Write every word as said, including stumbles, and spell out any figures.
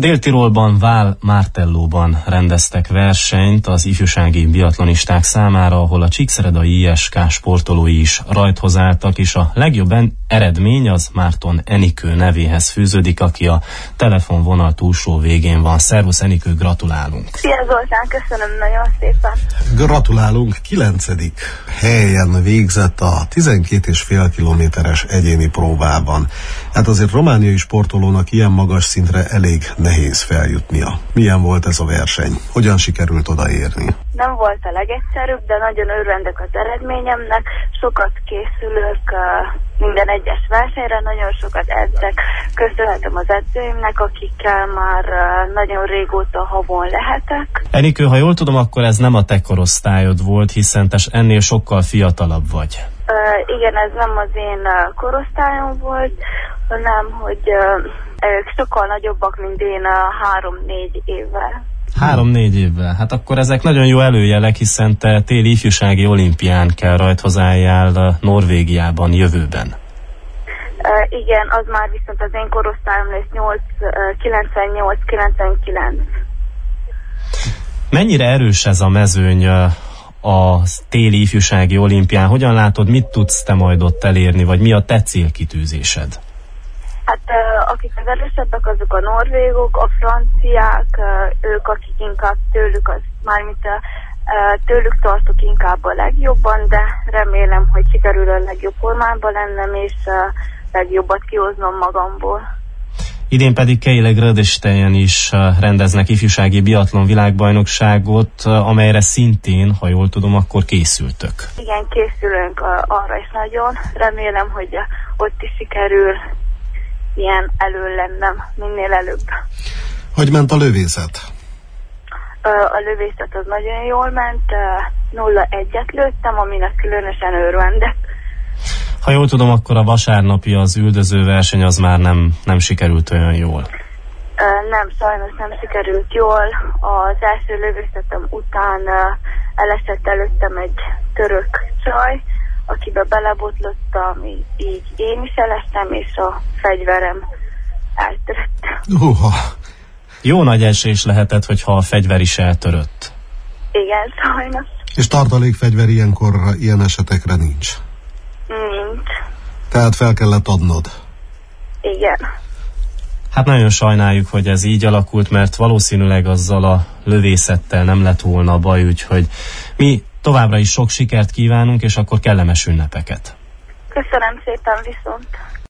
Dél-Tirolban, Vál Martellóban rendeztek versenyt az ifjúsági biatlonisták számára, ahol a csíkszeredai i es ká sportolói is rajthoz álltak, és a legjobb eredmény az Márton Enikő nevéhez fűződik, aki a telefonvonal túlsó végén van. Szervusz Enikő, gratulálunk! Szia Zoltán, köszönöm nagyon szépen! Gratulálunk, kilencedik helyen végzett a tizenkét és fél kilométeres egyéni próbában. Hát azért romániai sportolónak ilyen magas szintre elég nehéz feljutnia. Milyen volt ez a verseny? Hogyan sikerült odaérni? Nem volt a legegyszerűbb, de nagyon örvendek az eredményemnek. Sokat készülök minden egyes versenyre, nagyon sokat edzek. Köszönhetem az edzőimnek, akikkel már nagyon régóta havon lehetek. Enikő, ha jól tudom, akkor ez nem a te korosztályod volt, hiszen te ennél sokkal fiatalabb vagy. Uh, igen, ez nem az én uh, korosztályom volt, hanem hogy uh, ők sokkal nagyobbak, mint én uh, három-négy évvel. Három-négy évvel. Hát akkor ezek nagyon jó előjelek, hiszen te téli ifjúsági olimpián kell rajthoz álljál Norvégiában jövőben. Uh, igen, az már viszont az én korosztályom lesz kilencvennyolc kilencvenkilenc. Mennyire erős ez a mezőny a téli ifjúsági olimpián? Hogyan látod, mit tudsz te majd ott elérni, vagy mi a te célkitűzésed? Hát uh, akik az erősebbek, azok a norvégok, a franciák, uh, ők akik inkább tőlük, az mármint uh, tőlük tartok inkább a legjobban, de remélem, hogy sikerül a legjobb formában lennem, és uh, legjobbat kihoznom magamból. Idén pedig Keileg Rödöstejen is rendeznek ifjúsági biatlon világbajnokságot, amelyre szintén, ha jól tudom, akkor készültök. Igen, készülünk arra is nagyon. Remélem, hogy ott is sikerül ilyen elő lennem minél előbb. Hogy ment a lövészet? A lövészet az nagyon jól ment. nulla egyet lőttem, aminek különösen örvendek. Ha jól tudom, akkor a vasárnapi az üldöző verseny az már nem, nem sikerült olyan jól. Uh, nem, sajnos nem sikerült jól. Az első lövészetem után uh, elesett előttem egy török csaj, akibe belebotlottam, így, így én is elestem, és a fegyverem eltörött. Uha. Jó nagy esés lehetett, hogyha a fegyver is eltörött. Igen, sajnos. És tartalékfegyver ilyenkor, ilyen esetekre nincs? Nincs. Tehát fel kellett adnod? Igen. Hát nagyon sajnáljuk, hogy ez így alakult, mert valószínűleg azzal a lövészettel nem lett volna baj, úgyhogy mi továbbra is sok sikert kívánunk, és akkor kellemes ünnepeket. Köszönöm szépen, viszont.